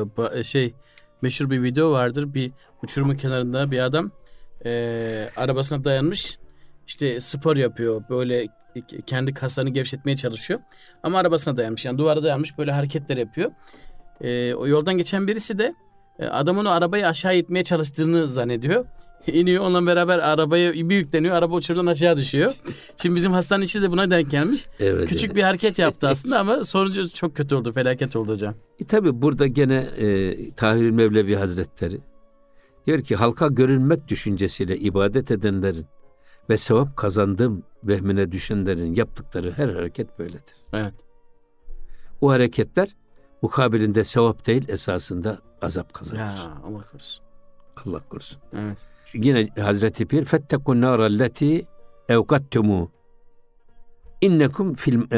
meşhur bir video vardır. Bir uçurumun kenarında bir adam arabasına dayanmış. İşte spor yapıyor. Böyle kendi kaslarını gevşetmeye çalışıyor. Ama arabasına dayanmış. Yani duvara dayanmış, böyle hareketler yapıyor. O yoldan geçen birisi de adamın o arabayı aşağı itmeye çalıştığını zannediyor. İniyor, onunla beraber arabaya bir yükleniyor. Araba uçurumdan aşağı düşüyor. Şimdi bizim hastanın içi de buna denk gelmiş. Evet, Küçük bir hareket yaptı aslında ama sonucu çok kötü oldu. Felaket oldu hocam. Tabii burada gene Tahir Mevlevi Hazretleri diyor ki halka görünmek düşüncesiyle ibadet edenlerin ve sevap kazandığım vehmine düşenlerin yaptıkları her hareket böyledir. Evet. O hareketler mukabilinde sevap değil, esasında azap kazanır. Ya Allah korusun. Allah korusun. Evet. Yine Hazreti Pir fettekun naralleti evkattumu innekum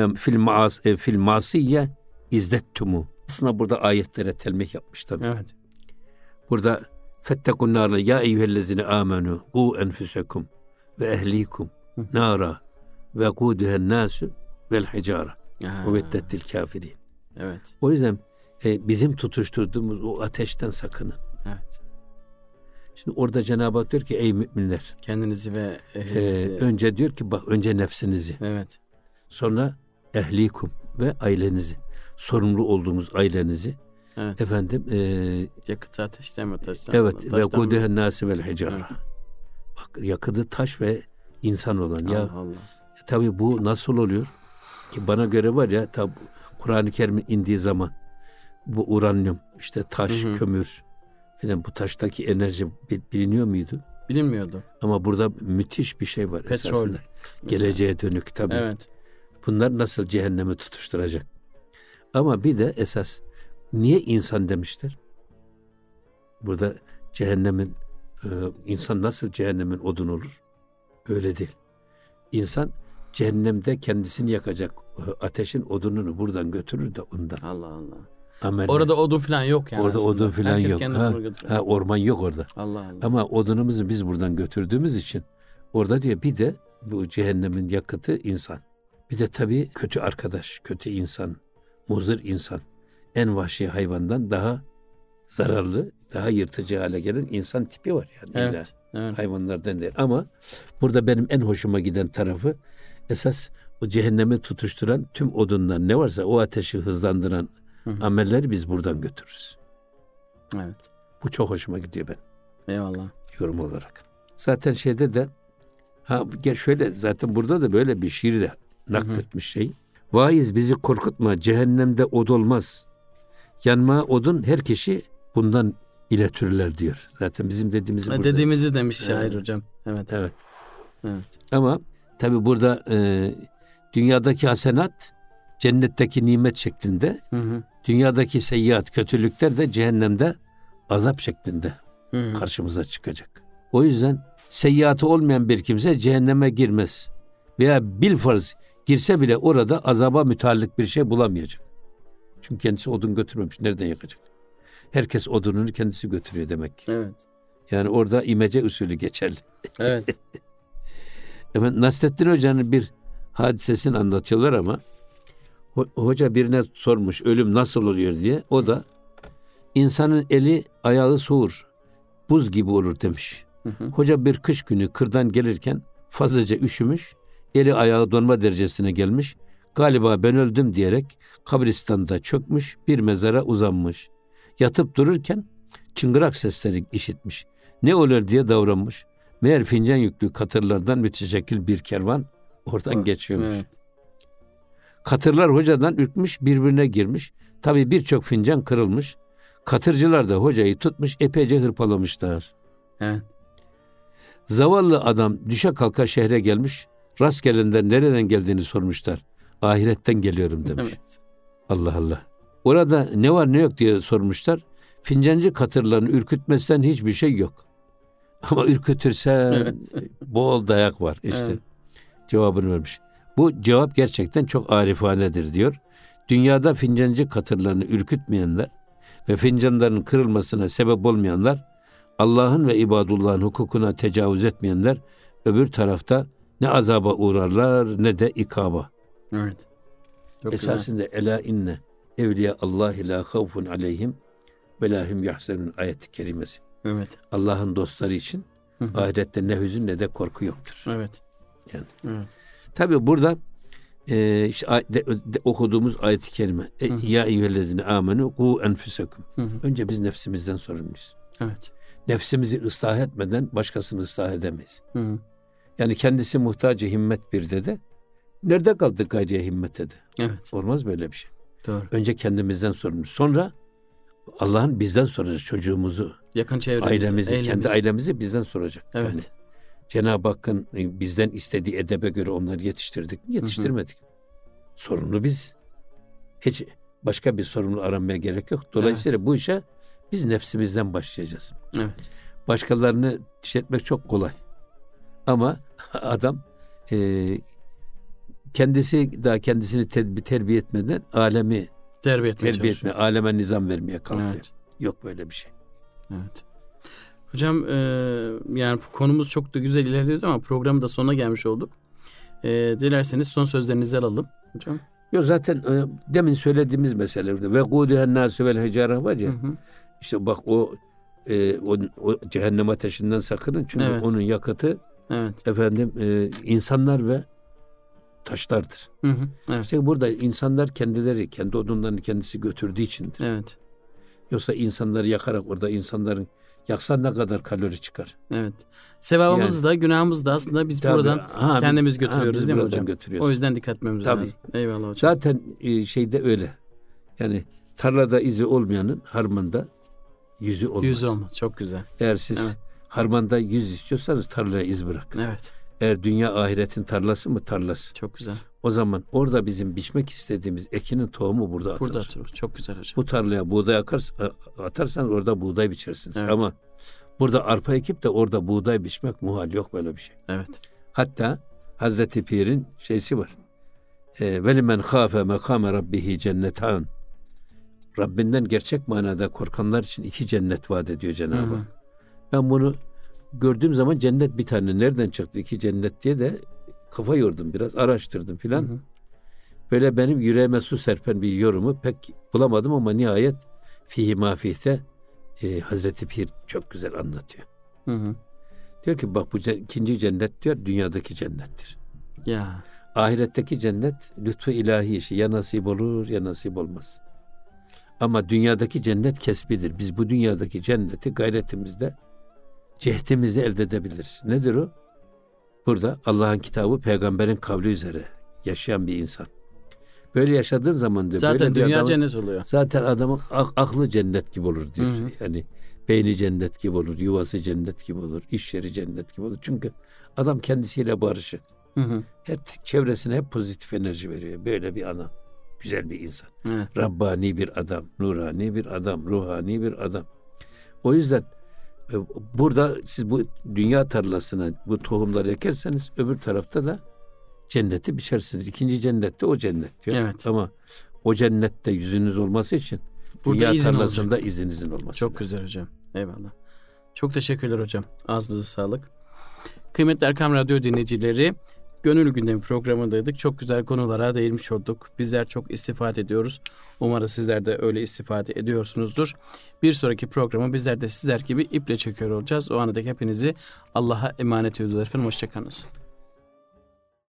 fil masiyye izdettumu. Aslında burada ayetlere telmih yapmışlar. Evet. Burada fettekun naralleti ya eyyühellezine amenu qu enfusekum ve ehlikum nara ve kuduhen nasu vel hicara ve veddettil kafirin. Evet. O yüzden bizim tutuşturduğumuz o ateşten sakının. Evet. Şimdi orada Cenab-ı Hak diyor ki ey müminler. Kendinizi ve ehlinizi. Önce diyor ki bak, önce nefsinizi. Evet. Sonra ehlikum ve ailenizi. Sorumlu olduğumuz ailenizi. Evet. Efendim. Yakıtı ateşten mi taştan? Evet. Ve kuduhen nasi vel hicara. Evet. Bak, yakıtı taş ve insan olan. Allah Allah. Tabii bu nasıl oluyor? Ki bana göre var ya, tabi Kur'an-ı Kerim'in indiği zaman bu uranyum, işte taş, kömür filan, bu taştaki enerji biliniyor muydu? Bilinmiyordu. Ama burada müthiş bir şey var. Petrol. Esasında. Geleceğe dönük tabii. Evet. Bunlar nasıl cehennemi tutuşturacak? Ama bir de esas niye insan demişler? Burada cehennemin insan nasıl cehennemin odun olur? Öyle değil. İnsan cehennemde kendisini yakacak ateşin odununu buradan götürür de ondan. Allah Allah. Ameller. Orada odun falan yok yani. Orada aslında. odun falan Herkes yok. Orman yok orada. Allah Allah. Ama odunumuzu biz buradan götürdüğümüz için orada diyor bir de bu cehennemin yakıtı insan. Bir de tabii kötü arkadaş, kötü insan, muzır insan. En vahşi hayvandan daha zararlı, daha yırtıcı hale gelen insan tipi var yani. Evet, evet. Hayvanlardan değil. Ama burada benim en hoşuma giden tarafı esas o cehenneme tutuşturan tüm odunlar ne varsa o ateşi hızlandıran amelleri biz buradan götürürüz. Evet. Bu çok hoşuma gidiyor ben. Eyvallah. Yorum olarak. Zaten şeyde de şöyle zaten burada da böyle bir şiir de nakletmiş şey. Vaiz bizi korkutma, cehennemde od olmaz. Yanma odun her kişi bundan ile türler diyor. Zaten bizim dediğimizi burada. Dediğimizi demiş şair hocam. Evet. Evet. Ama tabii burada dünyadaki hasenat cennetteki nimet şeklinde, dünyadaki seyyiat, kötülükler de cehennemde azap şeklinde karşımıza çıkacak. O yüzden seyyiatı olmayan bir kimse cehenneme girmez. Veya bilfarz girse bile orada azaba müteallik bir şey bulamayacak. Çünkü kendisi odun götürmemiş. Nereden yakacak? Herkes odununu kendisi götürüyor demek ki. Evet. Yani orada imece usulü geçerli. Evet. Nasrettin Hoca'nın bir hadisesini anlatıyorlar ama hoca birine sormuş ölüm nasıl oluyor diye. O da insanın eli ayağı soğur, buz gibi olur demiş. Hoca bir kış günü kırdan gelirken fazlaca üşümüş, eli ayağı donma derecesine gelmiş. Galiba ben öldüm diyerek kabristanda çökmüş, bir mezara uzanmış. Yatıp dururken çıngırak sesleri işitmiş. Ne olur diye davranmış. Meğer fincan yüklü katırlardan müteşekkil bir kervan oradan geçiyormuş. Evet. Katırlar hocadan ürkmüş, birbirine girmiş. Tabii birçok fincan kırılmış. Katırcılar da hocayı tutmuş, epeyce hırpalamışlar. Evet. Zavallı adam düşe kalka şehre gelmiş. Rastgelenden nereden geldiğini sormuşlar. Ahiretten geliyorum demiş. Evet. Allah Allah. Orada ne var ne yok diye sormuşlar. Fincancı katırlarını ürkütmezsen hiçbir şey yok. Ama ürkütürsen bol dayak var işte. Evet. Cevabını vermiş. Bu cevap gerçekten çok arifanedir diyor. Dünyada fincancı katırlarını ürkütmeyenler ve fincanların kırılmasına sebep olmayanlar Allah'ın ve ibadullah'ın hukukuna tecavüz etmeyenler öbür tarafta ne azaba uğrarlar ne de ikaba. Evet. Çok Esasında ela inne evliya Allahi la havfun aleyhim ve la hum yahzanun ayet-i kerimesi. Evet. Allah'ın dostları için ahirette ne hüzün ne de korku yoktur. Evet. Yani. Evet. Tabii burada işte okuduğumuz ayet-i kerime ya eyyühellezine amenu ku enfusekum. Önce biz nefsimizden sorumluyuz. Evet. Nefsimizi ıslah etmeden başkasını ıslah edemeyiz. Hı. Yani kendisi muhtacı himmet bir dedi. Nerede kaldık gayriye himmet dedi. Evet. Olmaz böyle bir şey. Doğru. Önce kendimizden sorumluyuz. Sonra Allah'ın bizden soracak çocuğumuzu, Yakın çevremizi, ailemizi, kendi ailemizi bizden soracak. Evet. Yani Cenab-ı Hakk'ın bizden istediği edebe göre onları yetiştirdik mi? Yetiştirmedik. Sorumlu biz. Hiç başka bir sorumlu aramaya gerek yok. Dolayısıyla bu işe biz nefsimizden başlayacağız. Evet. Başkalarını etmek çok kolay. Ama adam kendisini terbiye etmeden alemi terbiye etme, aleme nizam vermeye kalkıyor. Evet. Yok böyle bir şey. Evet. Hocam yani konumuz çok da güzel ilerliyordu ama programın da sonuna gelmiş olduk. Dilerseniz son sözlerinizi alalım hocam. Yok zaten demin söylediğimiz mesele ve kuduhen nasu vel hecare var ya. İşte bak o cehennem ateşinden sakının çünkü onun yakıtı insanlar ve taşlardır. Evet. İşte burada insanlar kendileri kendi odunlarını kendisi götürdüğü içindir. Evet. Yoksa insanları yakarak orada insanların yaksan ne kadar kalori çıkar. Evet. Sevabımız da günahımız da aslında biz buradan kendimiz götürüyoruz değil mi hocam? O yüzden dikkat etmemiz lazım. Eyvallah hocam. Zaten şeyde öyle. Yani tarlada izi olmayanın harmanda yüzü olmaz. Yüzü olmaz. Çok güzel. Eğer siz harmanda yüz istiyorsanız tarlaya iz bırakın. Evet. Eğer dünya ahiretin tarlası mı tarlası? Çok güzel. O zaman orada bizim biçmek istediğimiz ekinin tohumu burada atılır. Burada atılır. Çok güzel hocam. Bu tarlaya buğday atarsanız orada buğday biçersiniz. Evet. Ama burada arpa ekip de orada buğday biçmek muhal, yok böyle bir şey. Evet. Hatta Hazreti Pir'in şeysi var. Velimen khâfe mekâme rabbihi cennetan. Rabbinden gerçek manada korkanlar için 2 cennet vaat ediyor Cenab-ı Hak. Ben bunu gördüğüm zaman cennet bir tane nereden çıktı 2 cennet diye de kafa yordum, biraz araştırdım filan. Böyle benim yüreğime su serpen bir yorumu pek bulamadım ama nihayet fihi mafihte Hazreti Pir çok güzel anlatıyor. Diyor ki bak bu 2. cennet diyor dünyadaki cennettir. Ya. Ahiretteki cennet lütfu ilahi işi, ya nasip olur ya nasip olmaz. Ama dünyadaki cennet kesbidir. Biz bu dünyadaki cenneti gayretimizde, cehdimizi elde edebiliriz. Nedir o? Burada Allah'ın kitabı, peygamberin kavli üzere yaşayan bir insan. Böyle yaşadığın zaman diyor. Zaten böyle dünya cennet oluyor. Zaten adamın aklı cennet gibi olur diyor. Yani beyni cennet gibi olur, yuvası cennet gibi olur, iş yeri cennet gibi olur. Çünkü adam kendisiyle barışık. Her çevresine hep pozitif enerji veriyor. Böyle bir adam. Güzel bir insan. Rabbani bir adam, nurani bir adam, ruhani bir adam. O yüzden burada siz bu dünya tarlasına bu tohumları ekerseniz öbür tarafta da cenneti biçersiniz. 2. cennette o cennet diyor. Evet. Ama o cennette yüzünüz olması için burada dünya tarlasında izinizin olması. Çok güzel hocam. Eyvallah. Çok teşekkürler hocam. Ağzınıza sağlık. Kıymetli Erkam Radyo dinleyicileri, Gönül Gündemi programındaydık. Çok güzel konulara değinmiş olduk. Bizler çok istifade ediyoruz. Umarım sizler de öyle istifade ediyorsunuzdur. Bir sonraki programı bizler de sizler gibi iple çekiyor olacağız. O anda hepinizi Allah'a emanet ediyoruz efendim. Hoşçakalınız.